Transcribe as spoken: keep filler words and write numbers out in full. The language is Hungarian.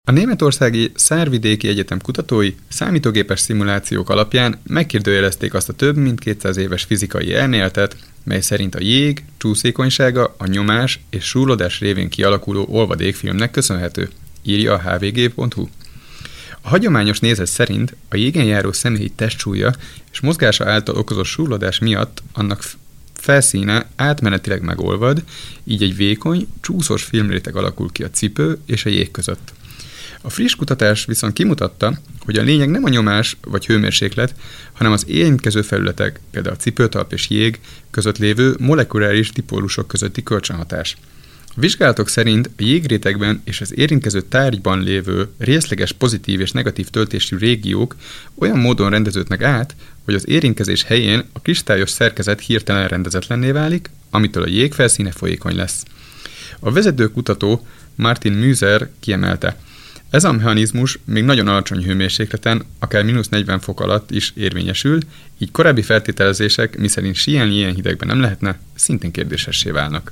A németországi Saarvidéki Egyetem kutatói számítógépes szimulációk alapján megkérdőjelezték azt a több mint kétszáz éves fizikai elméletet, mely szerint a jég csúszékonysága a nyomás és súrlódás révén kialakuló olvadékfilmnek köszönhető, írja a há vé gé pont hú. A hagyományos nézet szerint a jégen járó személy testsúlya és mozgása által okozott súrlódás miatt annak felszíne átmenetileg megolvad, így egy vékony, csúszós filmréteg alakul ki a cipő és a jég között. A friss kutatás viszont kimutatta, hogy a lényeg nem a nyomás vagy hőmérséklet, hanem az érintkező felületek, például a cipőtalp és jég között lévő molekuláris dipólusok közötti kölcsönhatás. A vizsgálatok szerint a jégrétegben és az érintkező tárgyban lévő részleges pozitív és negatív töltésű régiók olyan módon rendeződnek át, hogy az érintkezés helyén a kristályos szerkezet hirtelen rendezetlenné válik, amitől a jég felszíne folyékony lesz. A vezető kutató Martin Müser kiemelte, ez a mechanizmus még nagyon alacsony hőmérsékleten, akár mínusz negyven fok alatt is érvényesül, így korábbi feltételezések, miszerint síelni ilyen hidegben nem lehetne, szintén kérdésessé válnak.